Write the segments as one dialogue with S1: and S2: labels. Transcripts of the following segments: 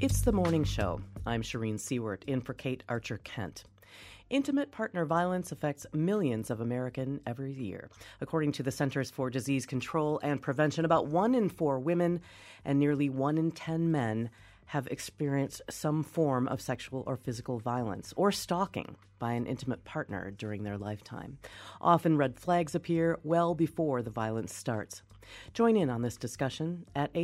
S1: It's the morning show. I'm Shireen Seward, in for Kate Archer-Kent. Intimate partner violence affects millions of Americans every year. According to the Centers for Disease Control and Prevention, about 1 in 4 women and nearly 1 in 10 men have experienced some form of sexual or physical violence or stalking by an intimate partner during their lifetime. Often red flags appear well before the violence starts. Join in on this discussion at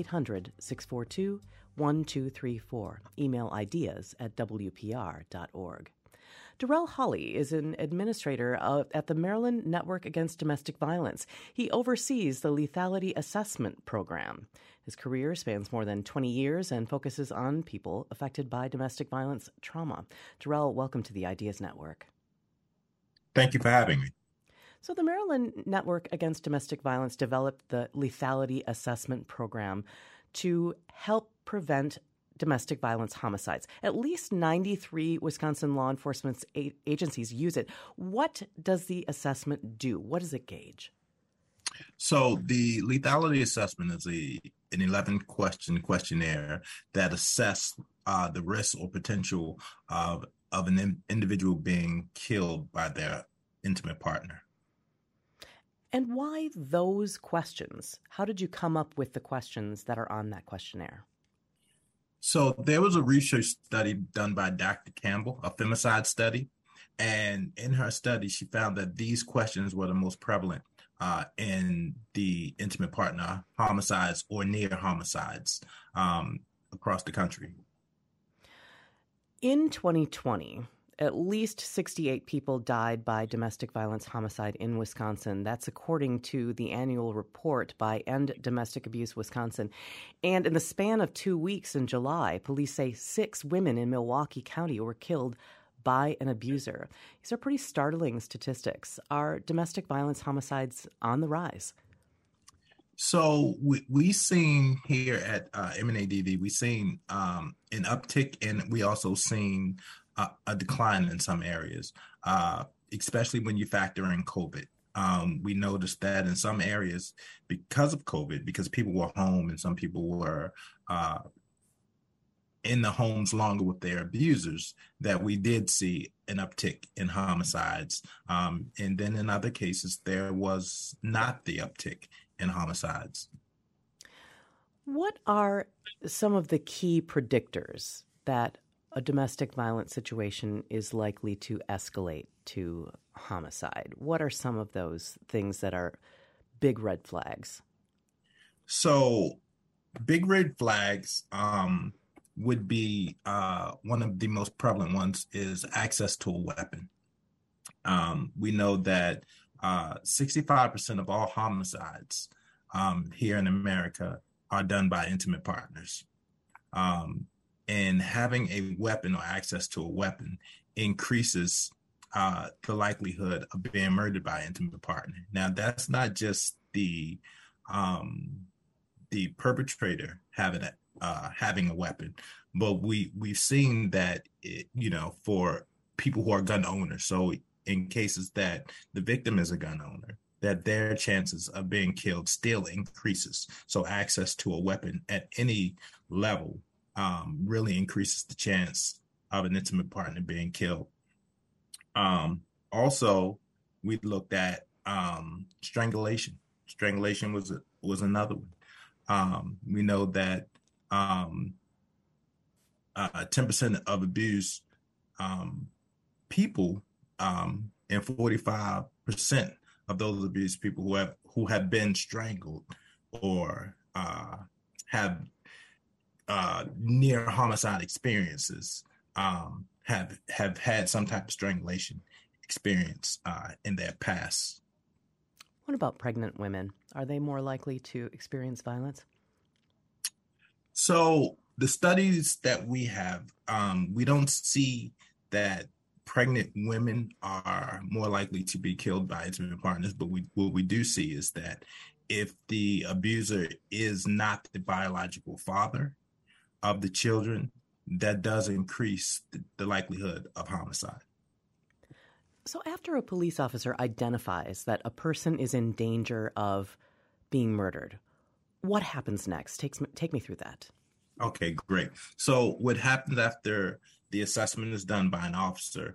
S1: 800-642-1234. Email ideas at WPR.org. Darrell Holley is an administrator at the Maryland Network Against Domestic Violence. He oversees the Lethality Assessment Program. His career spans more than 20 years and focuses on people affected by domestic violence trauma. Darrell, welcome to the Ideas Network.
S2: Thank you for having me.
S1: So the Maryland Network Against Domestic Violence developed the Lethality Assessment Program to help prevent domestic violence homicides. At least 93 Wisconsin law enforcement agencies use it. What does the assessment do? What does it gauge?
S2: So the lethality assessment is an 11-question questionnaire that assesses the risk or potential of an individual being killed by their intimate partner.
S1: And why those questions? How did you come up with the questions that are on that questionnaire?
S2: So there was a research study done by Dr. Campbell, a femicide study. And in her study, she found that these questions were the most prevalent in the intimate partner homicides or near homicides across the country.
S1: In 2020, at least 68 people died by domestic violence homicide in Wisconsin. That's according to the annual report by End Domestic Abuse Wisconsin. And in the span of 2 weeks in July, police say 6 women in Milwaukee County were killed by an abuser. These are pretty startling statistics. Are domestic violence homicides on the rise?
S2: So we seen here at MNADV, we seen an uptick, and we also seen a decline in some areas, especially when you factor in COVID. We noticed that in some areas because of COVID, because people were home and some people were in the homes longer with their abusers, that we did see an uptick in homicides. And then in other cases, there was not the uptick in homicides.
S1: What are some of the key predictors that a domestic violence situation is likely to escalate to homicide? What are some of those things that are big red flags?
S2: So big red flags would be one of the most prevalent ones is access to a weapon. We know that 65% of all homicides here in America are done by intimate partners. And having a weapon or access to a weapon increases the likelihood of being murdered by an intimate partner. Now, that's not just the perpetrator having a weapon, but we've seen that for people who are gun owners. So in cases that the victim is a gun owner, that their chances of being killed still increases. So access to a weapon at any level really increases the chance of an intimate partner being killed. Also, we looked at strangulation. Strangulation was another one. We know that 10% of abused people and 45% of those abused people who have been strangled or have near homicide experiences have had some type of strangulation experience in their past.
S1: What about pregnant women? Are they more likely to experience violence?
S2: So the studies that we have, we don't see that pregnant women are more likely to be killed by intimate partners, but what we do see is that if the abuser is not the biological father of the children, that does increase the likelihood of homicide.
S1: So after a police officer identifies that a person is in danger of being murdered, what happens next? Take me through that.
S2: Okay, great. So what happens after the assessment is done by an officer,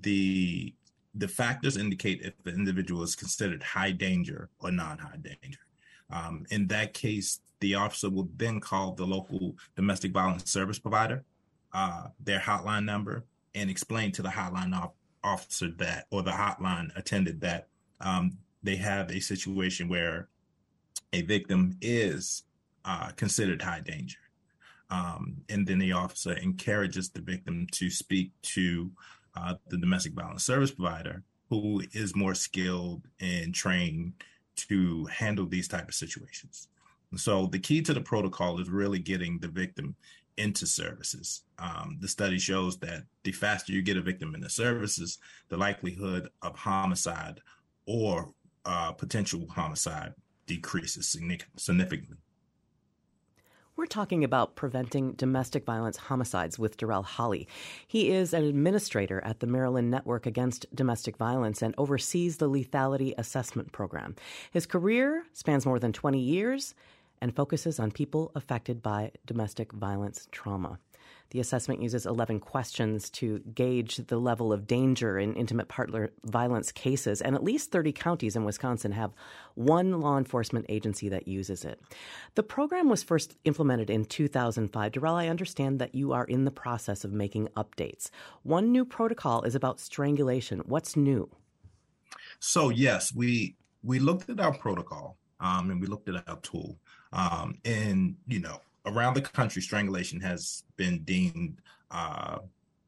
S2: the factors indicate if the individual is considered high danger or non-high danger. In that case, the officer will then call the local domestic violence service provider, their hotline number, and explain to the officer that, or the hotline attendant that they have a situation where a victim is considered high danger. And then the officer encourages the victim to speak to the domestic violence service provider, who is more skilled and trained to handle these type of situations. So the key to the protocol is really getting the victim into services. The study shows that the faster you get a victim into services, the likelihood of homicide or potential homicide decreases significantly.
S1: We're talking about preventing domestic violence homicides with Darrell Holley. He is an administrator at the Maryland Network Against Domestic Violence and oversees the Lethality Assessment Program. His career spans more than 20 years and focuses on people affected by domestic violence trauma. The assessment uses 11 questions to gauge the level of danger in intimate partner violence cases, and at least 30 counties in Wisconsin have one law enforcement agency that uses it. The program was first implemented in 2005. Darrell, I understand that you are in the process of making updates. One new protocol is about strangulation. What's new?
S2: So, yes, we looked at our protocol and we looked at our tool. And, around the country, strangulation has been deemed a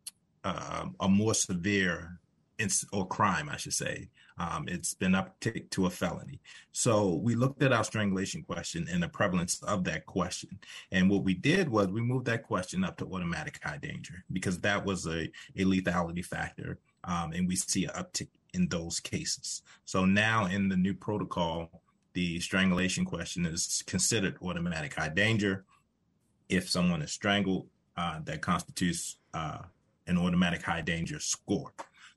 S2: more severe crime, I should say. It's been upticked to a felony. So we looked at our strangulation question and the prevalence of that question. And what we did was we moved that question up to automatic high danger because that was a lethality factor. And we see an uptick in those cases. So now in the new protocol, the strangulation question is considered automatic high danger. If someone is strangled, that constitutes an automatic high danger score.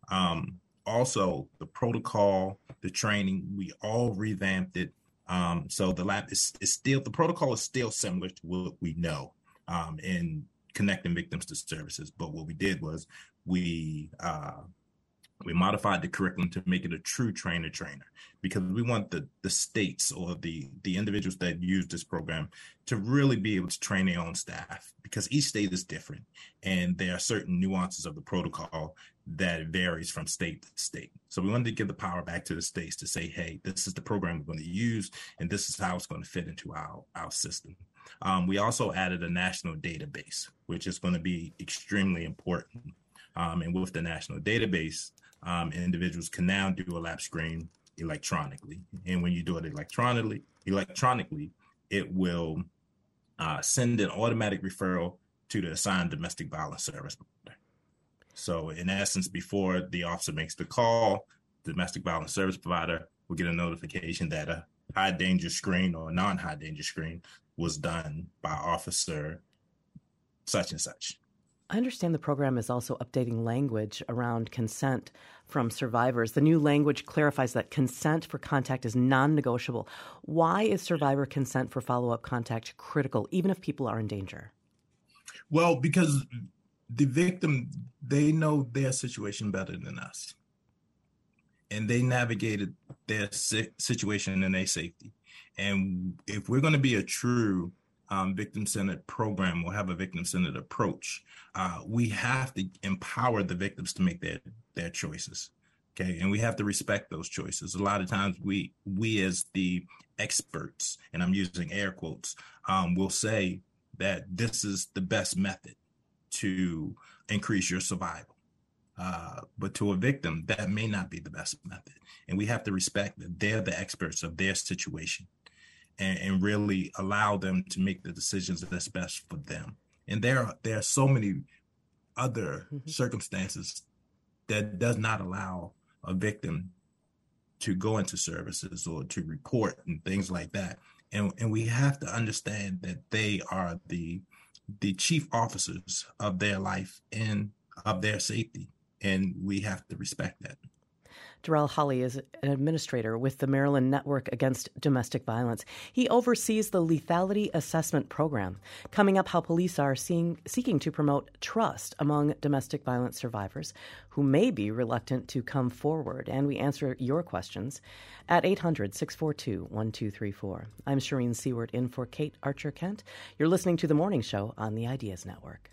S2: Also, the protocol, the training, we all revamped it. So the protocol is still similar to what we know in connecting victims to services. But what we did was we modified the curriculum to make it a true trainer because we want the states or the individuals that use this program to really be able to train their own staff, because each state is different and there are certain nuances of the protocol that varies from state to state. So we wanted to give the power back to the states to say, hey, this is the program we're going to use and this is how it's going to fit into our system. We also added a national database, which is going to be extremely important. And with the national database, individuals can now do a lap screen electronically. And when you do it electronically, it will send an automatic referral to the assigned domestic violence service provider. So in essence, before the officer makes the call, the domestic violence service provider will get a notification that a high danger screen or a non-high danger screen was done by officer such and such.
S1: I understand the program is also updating language around consent from survivors. The new language clarifies that consent for contact is non-negotiable. Why is survivor consent for follow-up contact critical, even if people are in danger?
S2: Well, because the victim, they know their situation better than us. And they navigated their situation in their safety. And if we're going to be a true victim-centered program or have a victim-centered approach, we have to empower the victims to make their choices. Okay. And we have to respect those choices. A lot of times we as the experts, and I'm using air quotes, will say that this is the best method to increase your survival. But to a victim, that may not be the best method. And we have to respect that they're the experts of their situation and really allow them to make the decisions that's best for them. And there are so many other circumstances that does not allow a victim to go into services or to report and things like that. And we have to understand that they are the chief officers of their life and of their safety. And we have to respect that.
S1: Darrell Holley is an administrator with the Maryland Network Against Domestic Violence. He oversees the Lethality Assessment Program. Coming up, how police are seeking to promote trust among domestic violence survivors who may be reluctant to come forward. And we answer your questions at 800-642-1234. I'm Shireen Seward in for Kate Archer-Kent. You're listening to The Morning Show on the Ideas Network.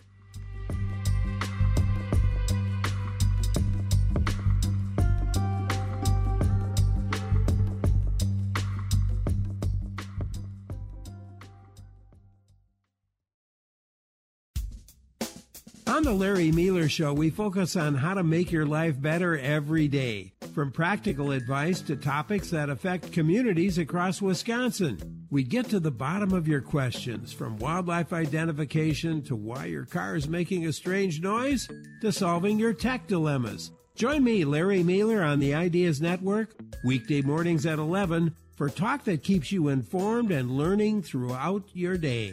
S3: On the Larry Mealer Show, we focus on how to make your life better every day, from practical advice to topics that affect communities across Wisconsin. We get to the bottom of your questions, from wildlife identification to why your car is making a strange noise to solving your tech dilemmas. Join me, Larry Mealer, on the Ideas Network, weekday mornings at 11, for talk that keeps you informed and learning throughout your day.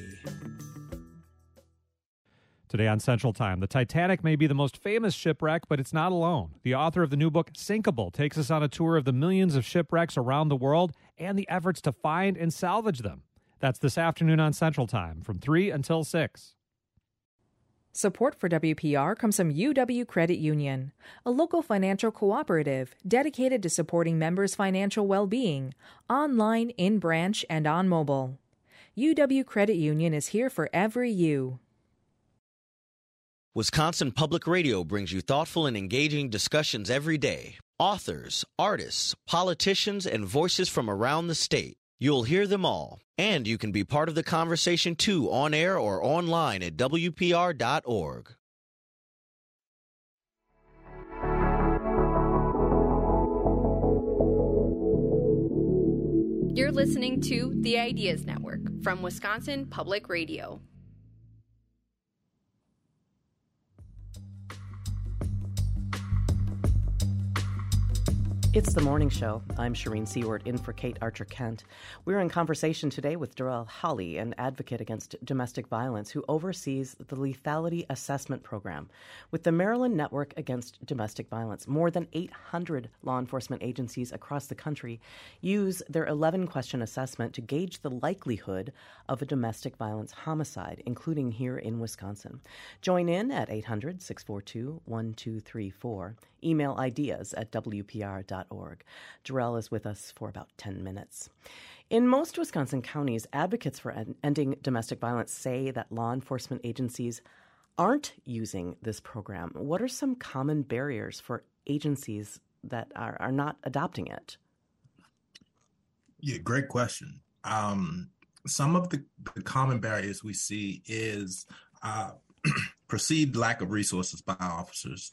S4: Today on Central Time, the Titanic may be the most famous shipwreck, but it's not alone. The author of the new book, Sinkable, takes us on a tour of the millions of shipwrecks around the world and the efforts to find and salvage them. That's this afternoon on Central Time from 3 until 6.
S5: Support for WPR comes from UW Credit Union, a local financial cooperative dedicated to supporting members' financial well-being, online, in-branch, and on mobile. UW Credit Union is here for every you.
S6: Wisconsin Public Radio brings you thoughtful and engaging discussions every day. Authors, artists, politicians, and voices from around the state. You'll hear them all. And you can be part of the conversation too, on air or online at WPR.org.
S7: You're listening to The Ideas Network from Wisconsin Public Radio.
S1: It's The Morning Show. I'm Shireen Seward in for Kate Archer-Kent. We're in conversation today with Darrell Holley, an advocate against domestic violence who oversees the Lethality Assessment Program with the Maryland Network Against Domestic Violence. More than 800 law enforcement agencies across the country use their 11-question assessment to gauge the likelihood of a domestic violence homicide, including here in Wisconsin. Join in at 800-642-1234. Email ideas at WPR.org. Darrell is with us for about 10 minutes. In most Wisconsin counties, advocates for ending domestic violence say that law enforcement agencies aren't using this program. What are some common barriers for agencies that are not adopting it?
S2: Yeah, great question. Some of the common barriers we see is perceived lack of resources by officers.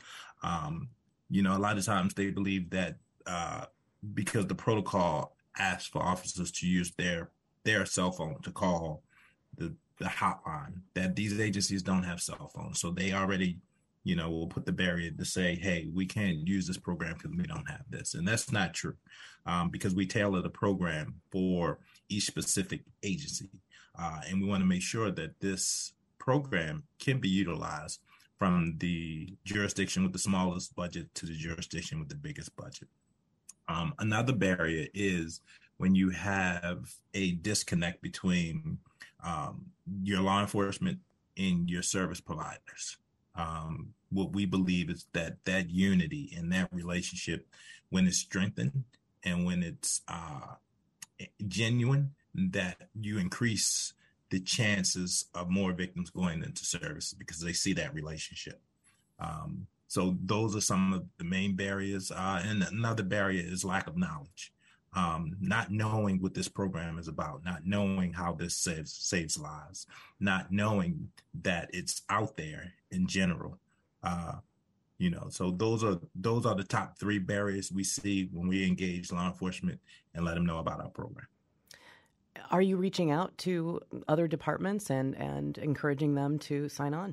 S2: A lot of times they believe that because the protocol asks for officers to use their cell phone to call the hotline, that these agencies don't have cell phones. So they already, will put the barrier to say, hey, we can't use this program because we don't have this. And that's not true because we tailor the program for each specific agency. And we want to make sure that this program can be utilized from the jurisdiction with the smallest budget to the jurisdiction with the biggest budget. Another barrier is when you have a disconnect between your law enforcement and your service providers. What we believe is that unity and that relationship, when it's strengthened and when it's genuine, that you increase the chances of more victims going into services because they see that relationship. So those are some of the main barriers. And another barrier is lack of knowledge, not knowing what this program is about, not knowing how this saves lives, not knowing that it's out there in general. So those are the top three barriers we see when we engage law enforcement and let them know about our program.
S1: Are you reaching out to other departments and encouraging them to sign on?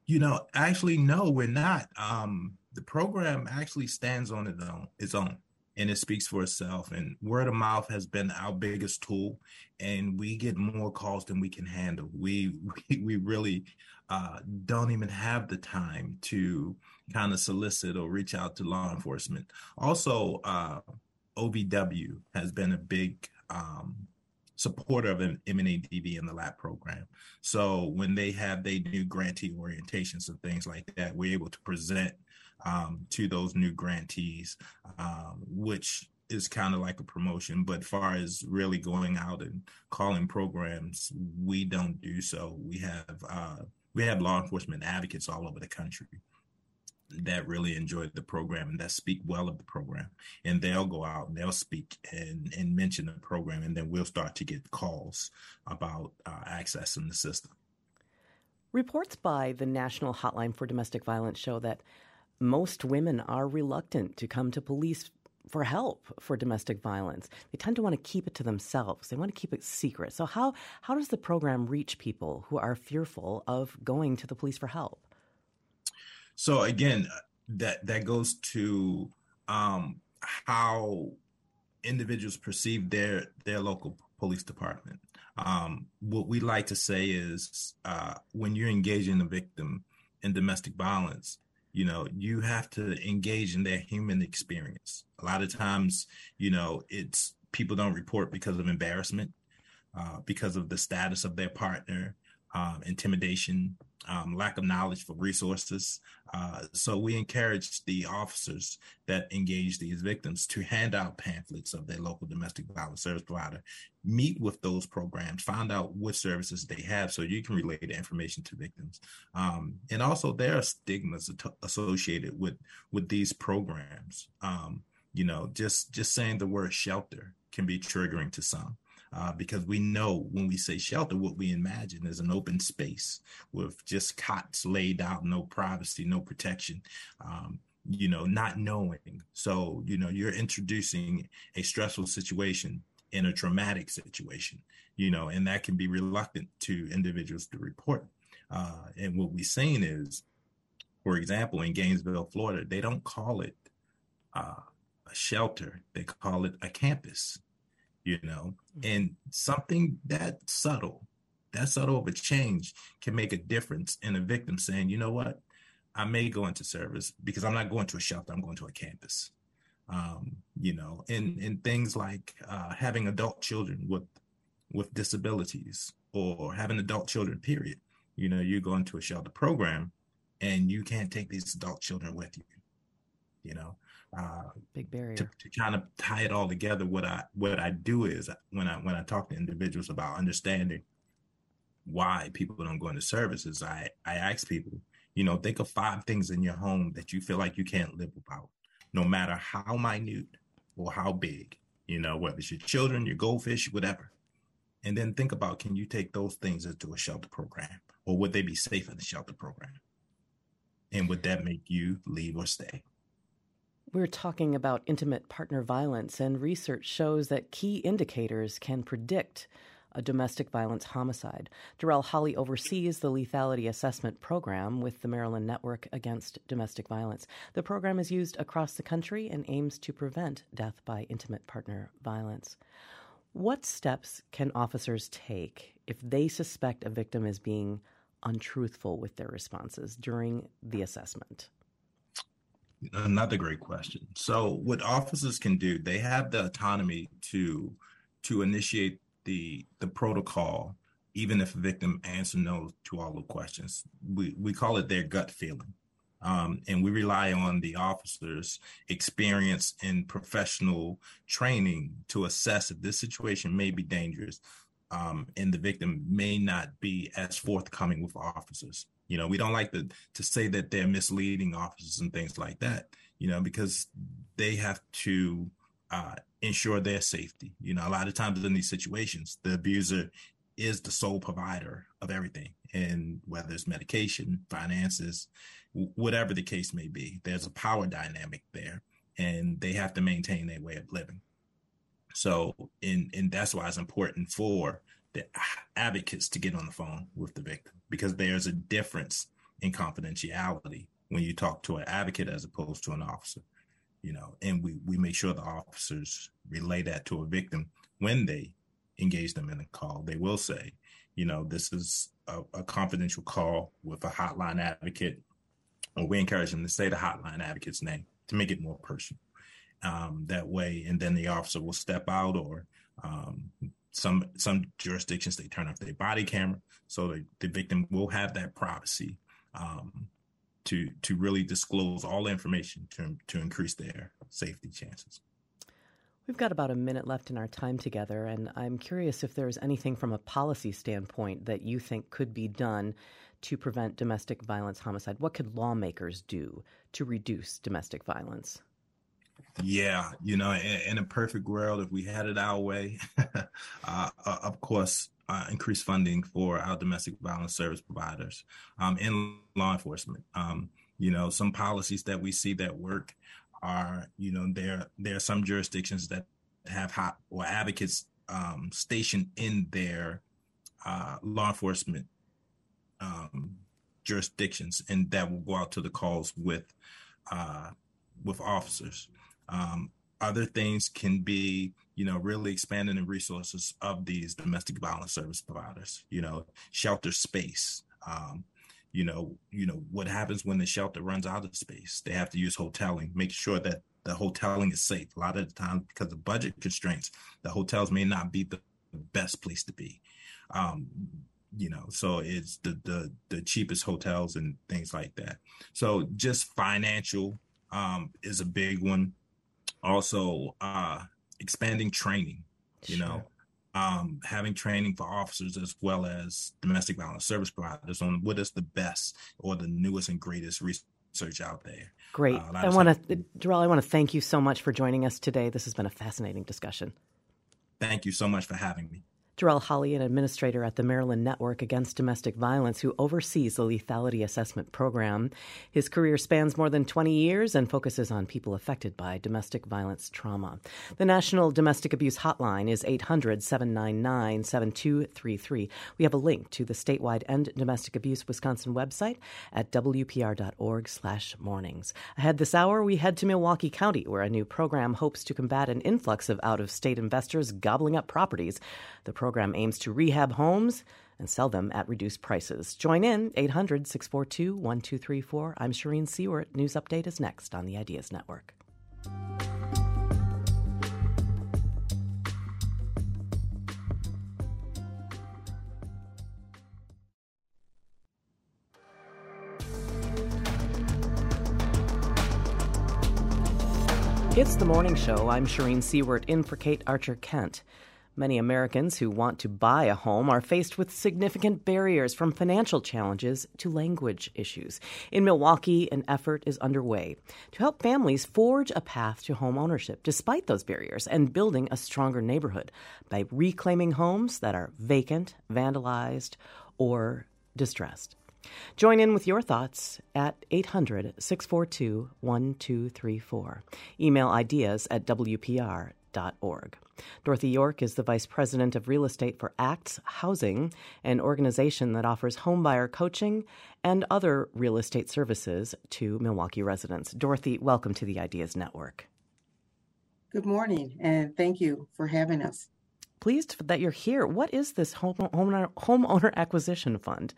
S2: Actually, no, we're not. The program actually stands on its own. and it speaks for itself. And word of mouth has been our biggest tool, and we get more calls than we can handle. We really don't even have the time to kind of solicit or reach out to law enforcement. Also, OVW has been a big supporter of M&ADV in the LAP program. So when they have their new grantee orientations and things like that, we're able to present to those new grantees, which is kind of like a promotion. But far as really going out and calling programs, we don't do so. We have law enforcement advocates all over the country that really enjoy the program and that speak well of the program, and they'll go out and they'll speak and mention the program, and then we'll start to get calls about accessing the system.
S1: Reports by the National Hotline for Domestic Violence show that most women are reluctant to come to police for help for domestic violence. They tend to want to keep it to themselves. They want to keep it secret. So how does the program reach people who are fearful of going to the police for help?
S2: So again, that goes to how individuals perceive their local police department. What we like to say is when you're engaging a victim in domestic violence, you have to engage in their human experience. A lot of times, it's people don't report because of embarrassment, because of the status of their partner, intimidation, lack of knowledge for resources. So we encourage the officers that engage these victims to hand out pamphlets of their local domestic violence service provider, meet with those programs, find out what services they have so you can relay the information to victims. And also there are stigmas associated with these programs. Just saying the word shelter can be triggering to some. Because we know when we say shelter, what we imagine is an open space with just cots laid out, no privacy, no protection, not knowing. So, you're introducing a stressful situation in a traumatic situation, and that can be reluctant to individuals to report. And what we're saying is, for example, in Gainesville, Florida, they don't call it a shelter. They call it a campus. And something that subtle of a change can make a difference in a victim saying, you know what, I may go into service because I'm not going to a shelter, I'm going to a campus. And things like having adult children with disabilities or having adult children, period. You go into a shelter program and you can't take these adult children with you,
S1: big barrier
S2: to kind of tie it all together. What I do is when I talk to individuals about understanding why people don't go into services, I ask people, think of 5 things in your home that you feel like you can't live without, no matter how minute or how big, whether it's your children, your goldfish, whatever. And then think about, can you take those things into a shelter program, or would they be safe in the shelter program? And would that make you leave or stay?
S1: We're talking about intimate partner violence, and research shows that key indicators can predict a domestic violence homicide. Darrell Holly oversees the lethality assessment program with the Maryland Network Against Domestic Violence. The program is used across the country and aims to prevent death by intimate partner violence. What steps can officers take if they suspect a victim is being untruthful with their responses during the assessment?
S2: Another great question. So what officers can do, they have the autonomy to initiate the protocol, even if a victim answers no to all the questions. We call it their gut feeling. And we rely on the officer's experience and professional training to assess if this situation may be dangerous, and the victim may not be as forthcoming with officers. We don't like to say that they're misleading officers and things like that, because they have to ensure their safety. A lot of times in these situations, the abuser is the sole provider of everything. And whether it's medication, finances, whatever the case may be, there's a power dynamic there, and they have to maintain their way of living. So, and that's why it's important for the advocates to get on the phone with the victim, because there's a difference in confidentiality when you talk to an advocate as opposed to an officer. and we make sure the officers relay that to a victim when they engage them in a call. They will say, this is a confidential call with a hotline advocate, or we encourage them to say the hotline advocate's name to make it more personal. That way, and then the officer will step out, or some jurisdictions, they turn off their body camera, so the victim will have that privacy to really disclose all the information to increase their safety chances.
S1: We've got about a minute left in our time together, and I'm curious if there's anything from a policy standpoint that you think could be done to prevent domestic violence, homicide. What could lawmakers do to reduce domestic violence?
S2: Yeah, in a perfect world, if we had it our way, of course, increase funding for our domestic violence service providers and law enforcement. Some policies that we see that work are, there are some jurisdictions that have advocates stationed in their law enforcement jurisdictions, and that will go out to the calls with officers. Other things can be, really expanding the resources of these domestic violence service providers, shelter space. What happens when the shelter runs out of space? They have to use hoteling, make sure that the hoteling is safe. A lot of the time, because of budget constraints, the hotels may not be the best place to be. So it's the cheapest hotels and things like that. So just financial is a big one. Also, expanding training,
S1: Sure.
S2: Having training for officers as well as domestic violence service providers on what is the best or the newest and greatest research out there.
S1: Great. Darrell, I want to thank you so much for joining us today. This has been a fascinating discussion.
S2: Thank you so much for having me.
S1: Darrell Holley, an administrator at the Maryland Network Against Domestic Violence, who oversees the lethality assessment program. His career spans more than 20 years and focuses on people affected by domestic violence trauma. The National Domestic Abuse Hotline is 800-799-7233. We have a link to the statewide End Domestic Abuse Wisconsin website at wpr.org/mornings. Ahead this hour, we head to Milwaukee County, where a new program hopes to combat an influx of out-of-state investors gobbling up properties. The program aims to rehab homes and sell them at reduced prices. Join in 800-642-1234. I'm Shireen Seward. News Update is next on the Ideas Network. It's the morning show. I'm Shireen Seward, in for Kate Archer-Kent. Many Americans who want to buy a home are faced with significant barriers, from financial challenges to language issues. In Milwaukee, an effort is underway to help families forge a path to home ownership despite those barriers and building a stronger neighborhood by reclaiming homes that are vacant, vandalized, or distressed. Join in with your thoughts at 800-642-1234. Email ideas@wpr.org. Dorothy York is the Vice President of Real Estate for ACTS Housing, an organization that offers homebuyer coaching and other real estate services to Milwaukee residents. Dorothy, welcome to the Ideas Network.
S8: Good morning, and thank you for having us.
S1: Pleased that you're here. What is this homeowner acquisition fund?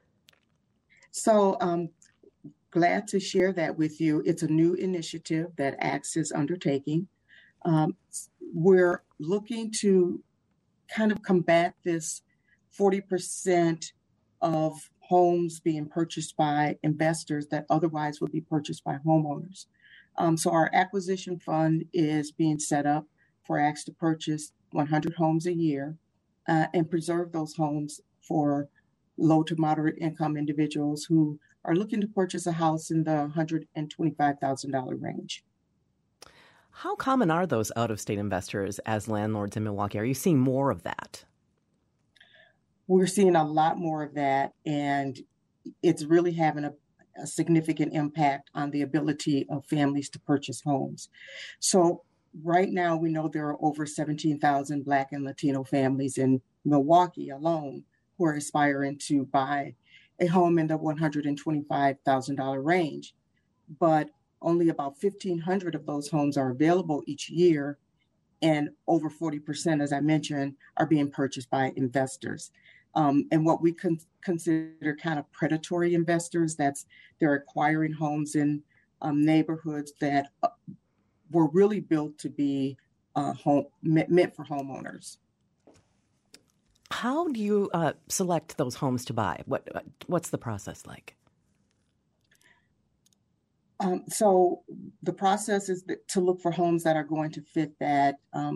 S8: So glad to share that with you. It's a new initiative that ACTS is undertaking. We're looking to kind of combat this 40% of homes being purchased by investors that otherwise would be purchased by homeowners. So our acquisition fund is being set up for ACTS to purchase 100 homes a year and preserve those homes for low to moderate income individuals who are looking to purchase a house in the $125,000 range.
S1: How common are those out-of-state investors as landlords in Milwaukee? Are you seeing more of that?
S8: We're seeing a lot more of that, and it's really having a significant impact on the ability of families to purchase homes. So right now, we know there are over 17,000 Black and Latino families in Milwaukee alone who are aspiring to buy a home in the $125,000 range. But only about 1,500 of those homes are available each year. And over 40%, as I mentioned, are being purchased by investors. And what we consider kind of predatory investors, they're acquiring homes in neighborhoods that were really built to be meant for homeowners.
S1: How do you select those homes to buy? What's the process like?
S8: So the process is to look for homes that are going to fit that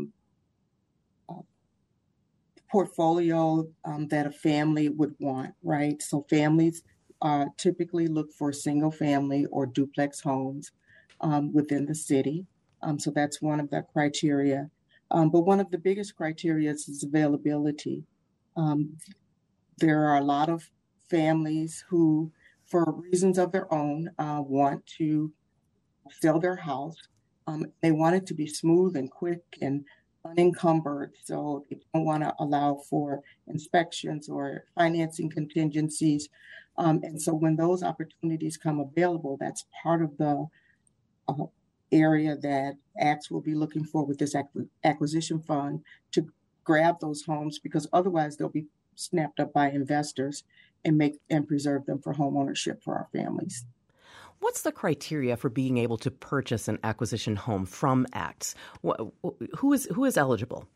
S8: portfolio that a family would want, right? So families typically look for single family or duplex homes within the city. So that's one of the criteria. But one of the biggest criteria is availability. There are a lot of families who, for reasons of their own, want to sell their house. They want it to be smooth and quick and unencumbered, so they don't want to allow for inspections or financing contingencies. And so when those opportunities come available, that's part of the area that ACTS will be looking for with this acquisition fund to grab those homes, because otherwise they'll be snapped up by investors and preserve them for home ownership for our families.
S1: What's the criteria for being able to purchase an acquisition home from ACTS? Who is eligible?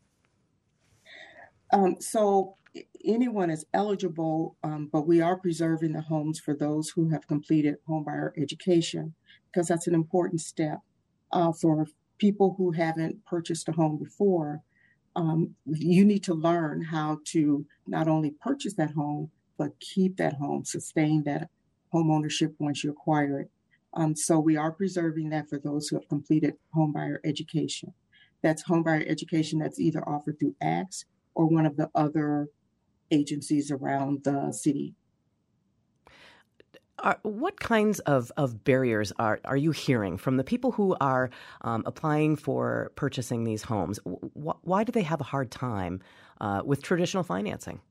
S8: So anyone is eligible, but we are preserving the homes for those who have completed homebuyer education, because that's an important step for people who haven't purchased a home before. You need to learn how to not only purchase that home, but keep that home, sustain that home ownership once you acquire it. So we are preserving that for those who have completed homebuyer education. That's homebuyer education that's either offered through ACTS or one of the other agencies around the city.
S1: What kinds of barriers are you hearing from the people who are applying for purchasing these homes? Why do they have a hard time with traditional financing?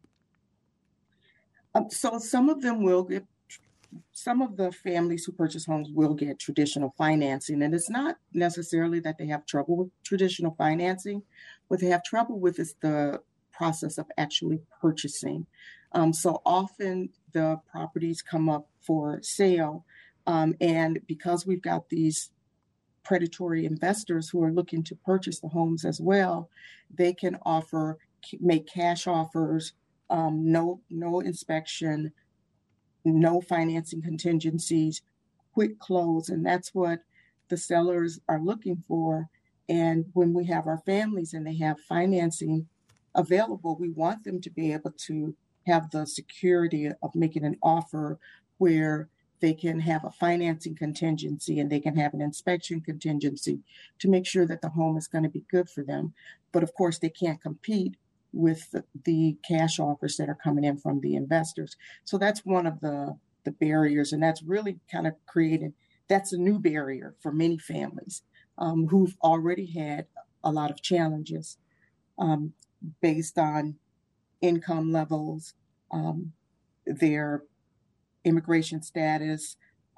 S8: So some of the families who purchase homes will get traditional financing, and it's not necessarily that they have trouble with traditional financing. What they have trouble with is the process of actually purchasing. So often the properties come up for sale, and because we've got these predatory investors who are looking to purchase the homes as well, they can make cash offers, no inspection, no financing contingencies, quick close, and that's what the sellers are looking for. And when we have our families and they have financing available, we want them to be able to have the security of making an offer where they can have a financing contingency and they can have an inspection contingency to make sure that the home is going to be good for them. But of course, they can't compete with the cash offers that are coming in from the investors. So that's one of the barriers, and that's really kind of that's a new barrier for many families who've already had a lot of challenges based on income levels, their immigration status,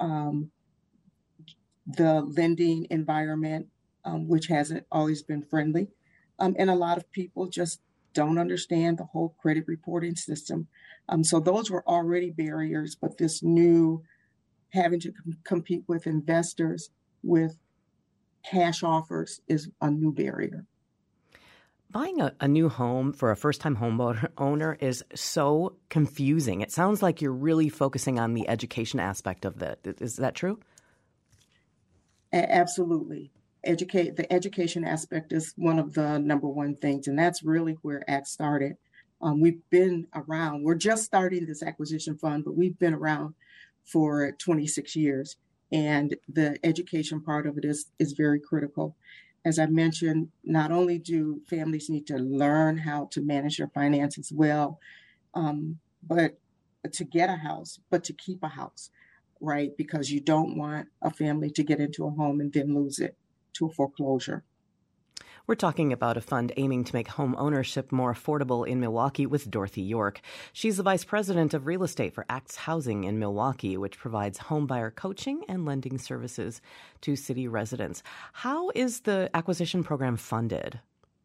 S8: the lending environment, which hasn't always been friendly. And a lot of people just don't understand the whole credit reporting system. So those were already barriers, but this new having to compete with investors with cash offers is a new barrier.
S1: Buying a new home for a first-time homeowner is so confusing. It sounds like you're really focusing on the education aspect of that. Is that true?
S8: Absolutely. The education aspect is one of the number one things, and that's really where ACTS started. We've been around. We're just starting this acquisition fund, but we've been around for 26 years, and the education part of it is very critical. As I mentioned, not only do families need to learn how to manage their finances well, but to get a house, but to keep a house, right? Because you don't want a family to get into a home and then lose it to a foreclosure.
S1: We're talking about a fund aiming to make home ownership more affordable in Milwaukee with Dorothy York. She's the Vice President of Real Estate for ACTS Housing in Milwaukee, which provides homebuyer coaching and lending services to city residents. How is the acquisition program funded?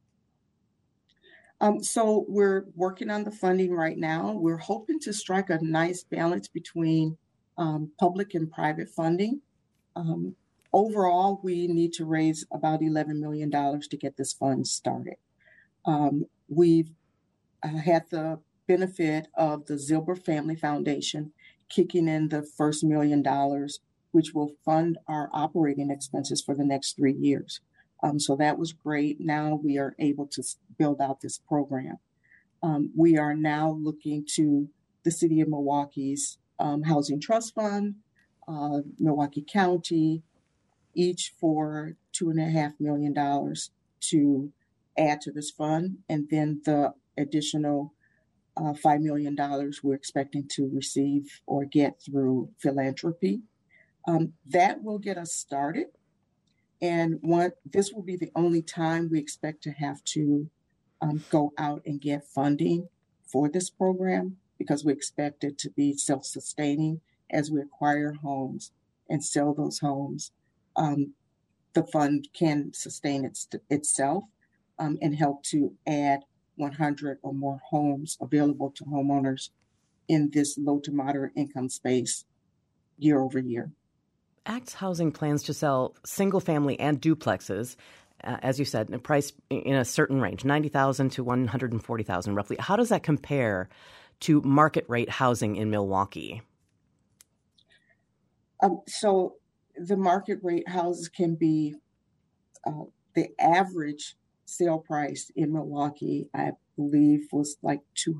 S8: So we're working on the funding right now. We're hoping to strike a nice balance between public and private funding. Overall, we need to raise about $11 million to get this fund started. We've had the benefit of the Zilber Family Foundation kicking in the first $1 million, which will fund our operating expenses for the next 3 years. So that was great. Now we are able to build out this program. We are now looking to the City of Milwaukee's Housing Trust Fund, Milwaukee County, each for $2.5 million to add to this fund. And then the additional $5 million we're expecting to receive or get through philanthropy. That will get us started. And this will be the only time we expect to have to go out and get funding for this program, because we expect it to be self-sustaining as we acquire homes and sell those homes. The fund can sustain itself and help to add 100 or more homes available to homeowners in this low to moderate income space year over year.
S1: ACTS Housing plans to sell single-family and duplexes, as you said, in a price in a certain range, $90,000 to $140,000 roughly. How does that compare to market rate housing in Milwaukee?
S8: So the market rate houses can be the average sale price in Milwaukee, I believe, was like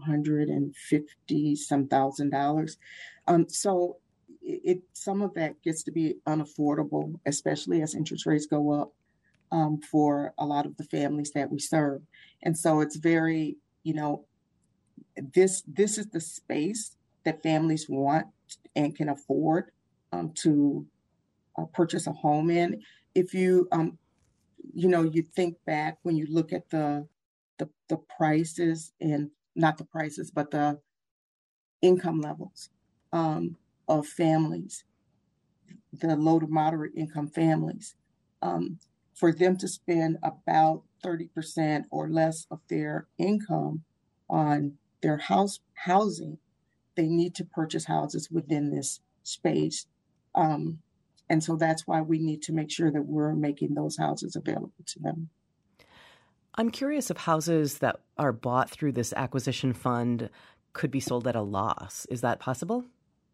S8: $250,000. So some of that gets to be unaffordable, especially as interest rates go up for a lot of the families that we serve. And so it's very, this is the space that families want and can afford to purchase a home in. If you, you think back when you look at the prices, and not the prices, but the income levels of families, the low to moderate income families, for them to spend about 30% or less of their income on their housing, they need to purchase houses within this space. And so that's why we need to make sure that we're making those houses available to them.
S1: I'm curious if houses that are bought through this acquisition fund could be sold at a loss. Is that possible?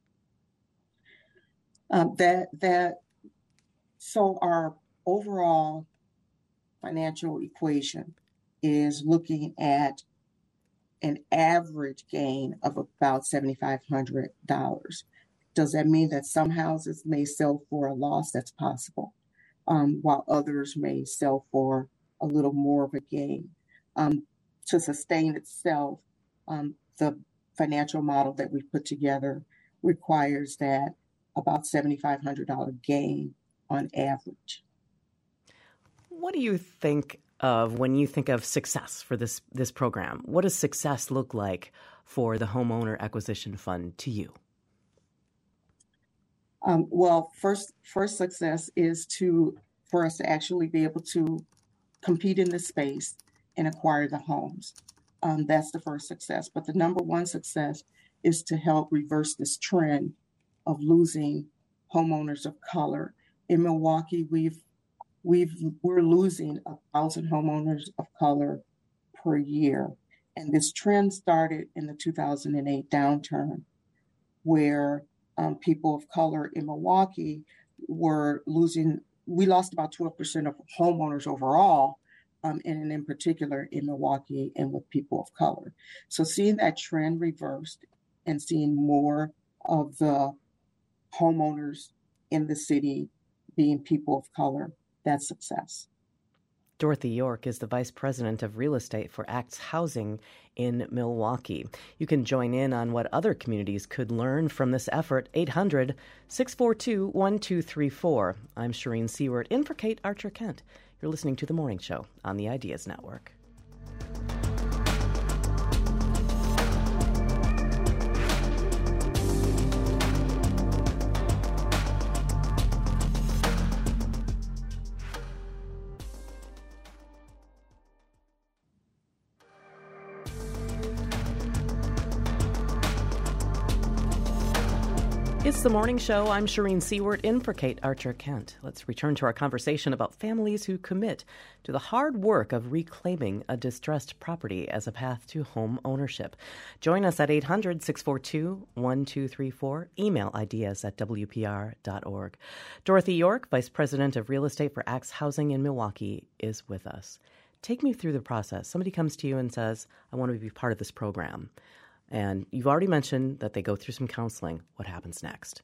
S1: So our overall financial equation is looking at an average gain of about $7,500. Does that mean that some houses may sell for a loss? That's possible, while others may sell for a little more of a gain. To sustain itself, the financial model that we put together requires that about $7,500 gain on average. What do you think of when you think of success for this program? What does success look like for the Homeowner Acquisition Fund to you?
S8: Well, first success is for us to actually be able to compete in this space and acquire the homes. That's the first success. But the number one success is to help reverse this trend of losing homeowners of color. In Milwaukee, we're losing 1,000 homeowners of color per year. And this trend started in the 2008 downturn, where people of color in Milwaukee were losing. We lost about 12% of homeowners overall, and in particular in Milwaukee and with people of color. So seeing that trend reversed and seeing more of the homeowners in the city being people of color, that's success.
S1: Dorothy York is the Vice President of Real Estate for ACTS Housing in Milwaukee. You can join in on what other communities could learn from this effort. 800-642-1234. I'm Shireen Seward, in for Kate Archer-Kent. You're listening to The Morning Show on the Ideas Network. It's The Morning Show. I'm Shireen Seward in for Kate Archer-Kent. Let's return to our conversation about families who commit to the hard work of reclaiming a distressed property as a path to home ownership. Join us at 800-642-1234. Email ideas@wpr.org. Dorothy York, Vice President of Real Estate for Axe Housing in Milwaukee, is with us. Take me through the process. Somebody comes to you and says, I want to be part of this program. And you've already mentioned that they go through some counseling. What happens next?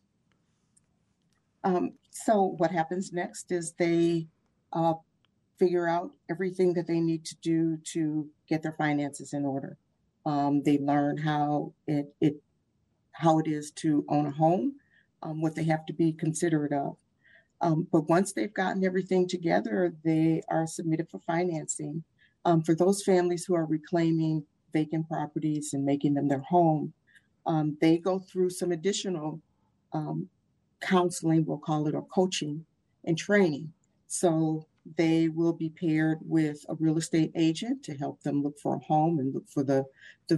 S8: So what happens next is they figure out everything that they need to do to get their finances in order. They learn how it is to own a home, what they have to be considerate of. But once they've gotten everything together, they are submitted for financing. For those families who are reclaiming vacant properties and making them their home, they go through some additional counseling, we'll call it, or coaching and training. So they will be paired with a real estate agent to help them look for a home and look for the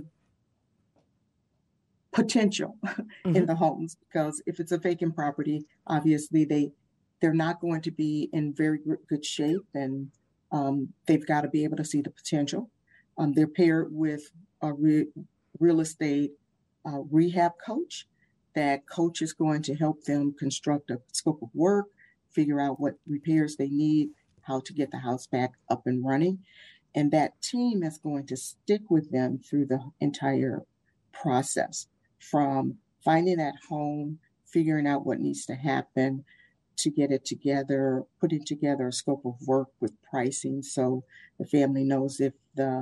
S8: potential in the homes. Because if it's a vacant property, obviously they're not going to be in very good shape, and they've got to be able to see the potential. They're paired with a real estate rehab coach. That coach is going to help them construct a scope of work, figure out what repairs they need, how to get the house back up and running. And that team is going to stick with them through the entire process, from finding that home, figuring out what needs to happen to get it together, putting together a scope of work with pricing so the family knows if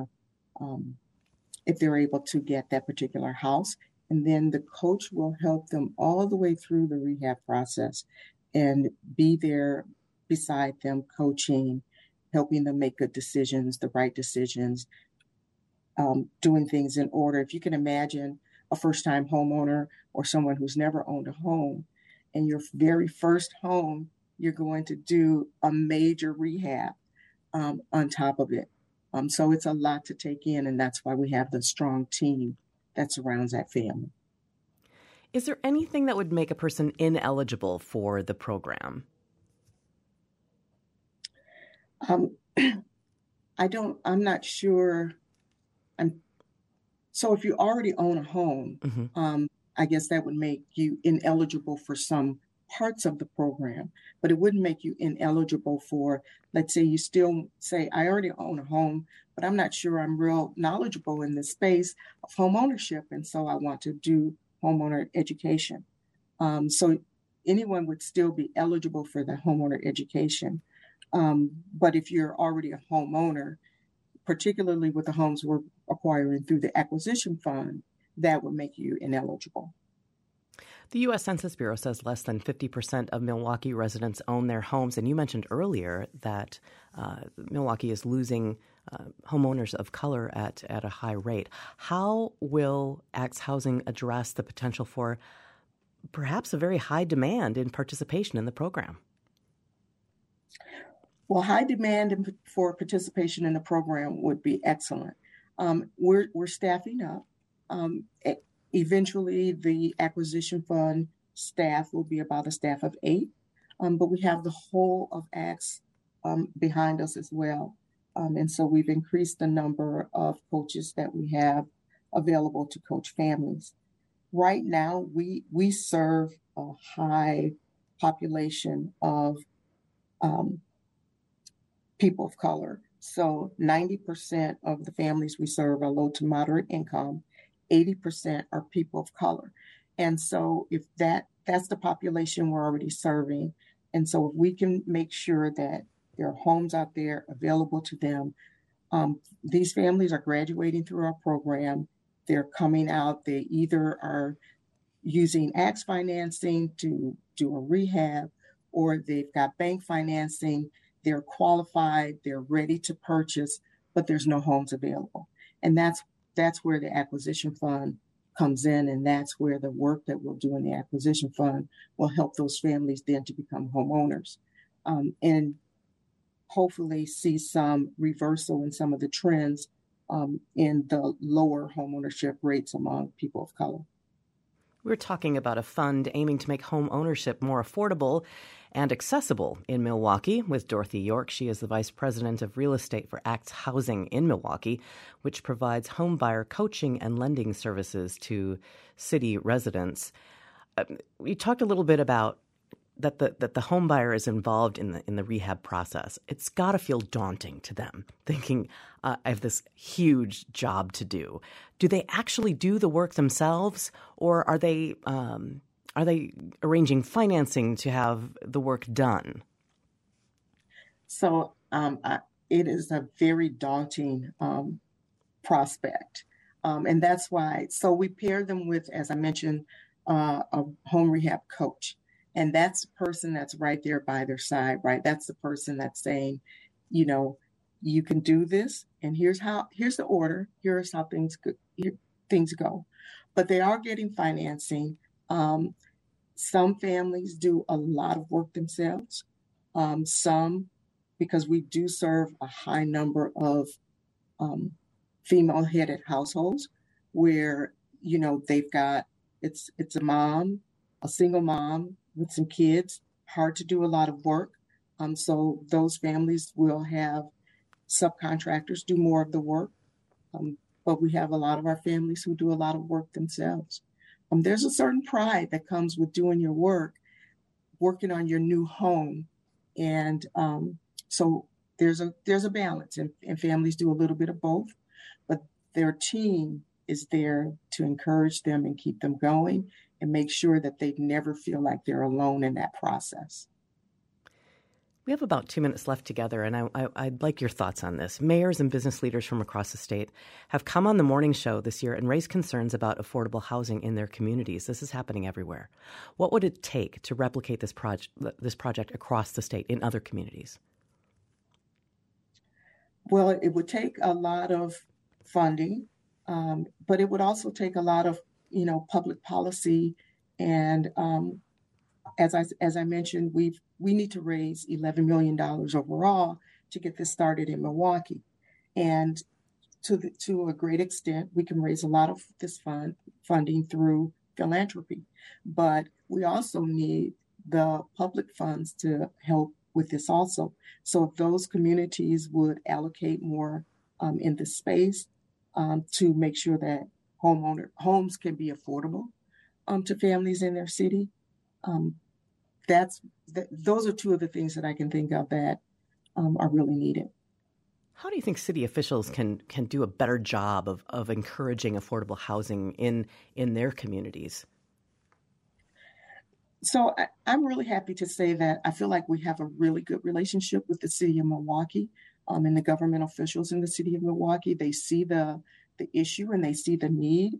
S8: they're able to get that particular house. And then the coach will help them all the way through the rehab process and be there beside them, coaching, helping them make good decisions, the right decisions, doing things in order. If you can imagine a first-time homeowner or someone who's never owned a home, and your very first home, you're going to do a major rehab on top of it. So it's a lot to take in, and that's why we have the strong team that surrounds that family.
S1: Is there anything that would make a person ineligible for the program?
S8: I'm not sure. So if you already own a home, I guess that would make you ineligible for some parts of the program, but it wouldn't make you ineligible for, let's say you still say, I already own a home, but I'm not sure I'm real knowledgeable in the space of home ownership. And so I want to do homeowner education. So anyone would still be eligible for the homeowner education. But if you're already a homeowner, particularly with the homes we're acquiring through the acquisition fund, that would make you ineligible.
S1: The U.S. Census Bureau says less than 50% of Milwaukee residents own their homes. And you mentioned earlier that Milwaukee is losing homeowners of color at a high rate. How will Axe Housing address the potential for perhaps a very high demand in participation in the program?
S8: Well, high demand for participation in the program would be excellent. We're staffing up. Eventually, the acquisition fund staff will be about a staff of 8, but we have the whole of Axe behind us as well. And so we've increased the number of coaches that we have available to coach families. Right now, we serve a high population of people of color. So 90% of the families we serve are low to moderate income. 80% are people of color. And so if that's the population we're already serving. And so if we can make sure that there are homes out there available to them, these families are graduating through our program. They're coming out. They either are using Axe financing to do a rehab, or they've got bank financing they're qualified, they're ready to purchase, but there's no homes available. And that's where the acquisition fund comes in, and that's where the work that we'll do in the acquisition fund will help those families then to become homeowners, and hopefully see some reversal in some of the trends in the lower homeownership rates among people of color.
S1: We're talking about a fund aiming to make home ownership more affordable and accessible in Milwaukee with Dorothy York. She is the Vice President of Real Estate for ACTS Housing in Milwaukee, which provides home buyer coaching and lending services to city residents. We talked a little bit about that the home buyer is involved in the rehab process. It's got to feel daunting to them, thinking, I have this huge job to do. Do they actually do the work themselves, or are they arranging financing to have the work done?
S8: So it is a very daunting prospect, and that's why. So we pair them with, as I mentioned, a home rehab coach. And that's the person that's right there by their side, right? That's the person that's saying, you can do this, and here's the order. Here's how things go. But they are getting financing. Some families do a lot of work themselves. Some, because we do serve a high number of female-headed households where, they've got, it's a mom, a single mom, with some kids, hard to do a lot of work. So those families will have subcontractors do more of the work. But we have a lot of our families who do a lot of work themselves. There's a certain pride that comes with doing your work, working on your new home. And so there's a balance, and families do a little bit of both, but their team is there to encourage them and keep them going and make sure that they never feel like they're alone in that process.
S1: We have about 2 minutes left together, and I'd like your thoughts on this. Mayors and business leaders from across the state have come on the morning show this year and raised concerns about affordable housing in their communities. This is happening everywhere. What would it take to replicate this project across the state in other communities?
S8: Well, it would take a lot of funding, but it would also take a lot of public policy, and as I mentioned, we need to raise $11 million overall to get this started in Milwaukee, and to a great extent, we can raise a lot of this funding through philanthropy, but we also need the public funds to help with this also. So if those communities would allocate more in the space to make sure that homes can be affordable to families in their city. Those are two of the things that I can think of that are really needed.
S1: How do you think city officials can do a better job of encouraging affordable housing in their communities?
S8: So I'm really happy to say that I feel like we have a really good relationship with the city of Milwaukee and the government officials in the city of Milwaukee. They see the issue and they see the need.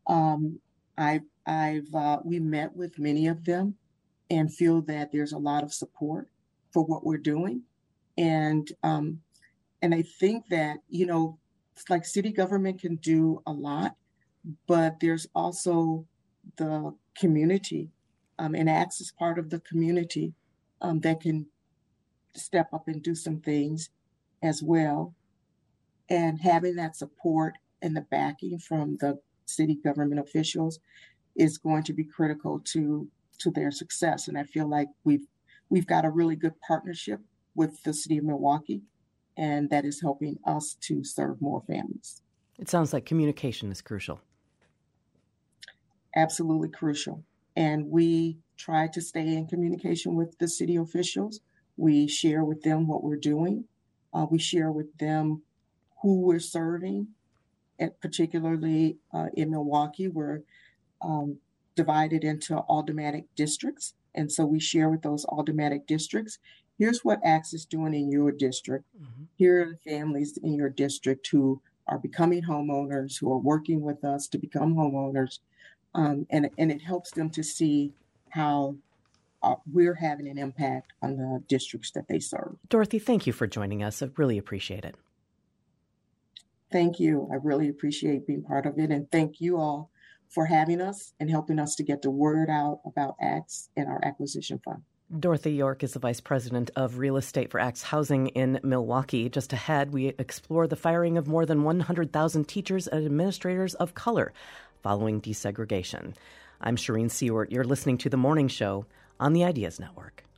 S8: We met with many of them and feel that there's a lot of support for what we're doing. And I think that, it's like city government can do a lot, but there's also the community, and ACTS is part of the community that can step up and do some things as well. And having that support and the backing from the city government officials is going to be critical to their success. And I feel like we've got a really good partnership with the city of Milwaukee, and that is helping us to serve more families.
S1: It sounds like communication is crucial.
S8: Absolutely crucial. And we try to stay in communication with the city officials. We share with them what we're doing. We share with them who we're serving, and particularly in Milwaukee, we're divided into aldermanic districts. And so we share with those aldermanic districts, here's what ACTS is doing in your district. Mm-hmm. Here are the families in your district who are becoming homeowners, who are working with us to become homeowners. And it helps them to see how we're having an impact on the districts that they serve.
S1: Dorothy, thank you for joining us. I really appreciate it.
S8: Thank you. I really appreciate being part of it. And thank you all for having us and helping us to get the word out about ACTS and our acquisition fund.
S1: Dorothy York is the Vice President of Real Estate for ACTS Housing in Milwaukee. Just ahead, we explore the firing of more than 100,000 teachers and administrators of color following desegregation. I'm Shireen Seward. You're listening to The Morning Show on the Ideas Network.